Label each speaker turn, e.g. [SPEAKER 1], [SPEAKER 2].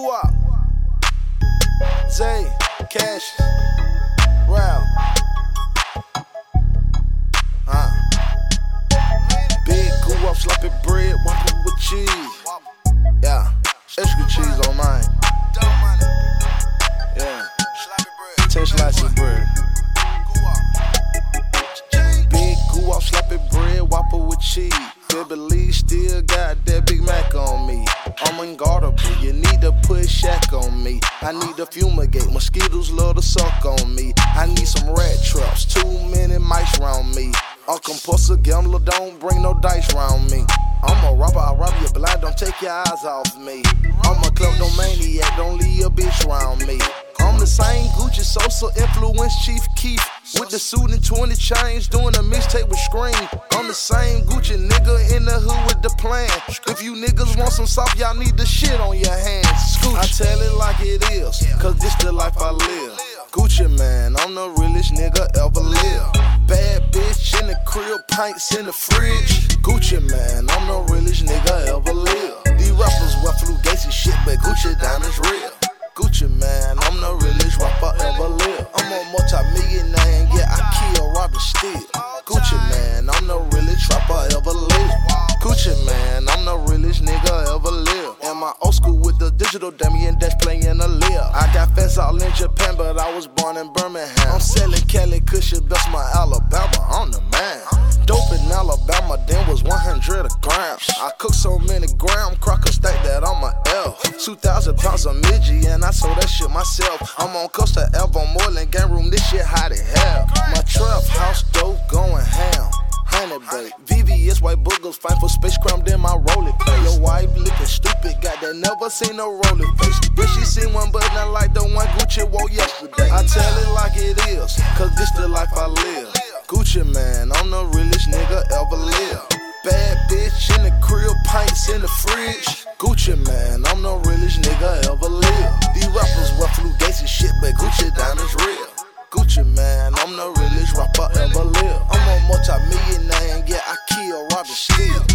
[SPEAKER 1] Guap, Zay, Cash, Rao, Big Guap, sloppy bread, whopper with cheese. Yeah, extra cheese on mine. Yeah, 10 slices of bread. Big Guap, sloppy bread, whopper with cheese. Baby Lee still got that Big Mac on me. I'm unguardable, you need to put Shaq on me. I need to fumigate, mosquitoes love to suck on me. I need some rat traps, too many mice round me. A compulsive gambler, don't bring no dice round me. I'm a robber, I rob you blind, don't take your eyes off me. I'm a kleptomaniac, don't leave a bitch round me. I'm the same Gucci Sosa influence Chief Keef. With the suit and 20 chains, doing a mixtape with Scream. I'm the same Gucci nigga in the hood with the plan. If you niggas want some soft, y'all need the shit on your hands. Scooch. I tell it like it is, cause this the life I live. Gucci man, I'm the realest nigga ever live. Bad bitch in the crib, pints in the fridge. Gucci man, I'm the realest nigga ever live. These rappers wear Flugacy shit, but Gucci diamonds real. Gucci man, I'm the realest rapper ever live. I'm a multi-millionaire, yeah, I kill Robin Steele. Gucci man, I'm the realest rapper ever live. Gucci man, I'm the realest nigga ever live. And my old school with the digital Damien Dash playing a live. I got fans all in Japan, but I was born in Birmingham. I'm selling Cali Cushion, best my Alabama, I'm the man. Dope in Alabama, then was 100 a gram. I cook so many graham crackers, think that I'm a L. 2,000 pounds of midget, and I sold that shit myself. I'm on Costa Elbow, Moreland, game room, this shit hot as hell. My trap house dope going ham. Honey bait, VVS white boogers, fight for space crumbed in my rolling face. Your wife looking stupid, got that never seen no rolling face. But she seen one but not like the one Gucci wore yesterday. I tell it like it is, cause this the life I live. Gucci man, I'm the realest nigga ever live. Bad bitch in the crib, pints in the fridge. Gucci man, I'm the realest nigga ever live. These rappers wear Flugacy shit, but Gucci diamonds real. Gucci man, I'm the realest rapper ever live. I'm a multi-millionaire, yeah, I kill Robin Steele.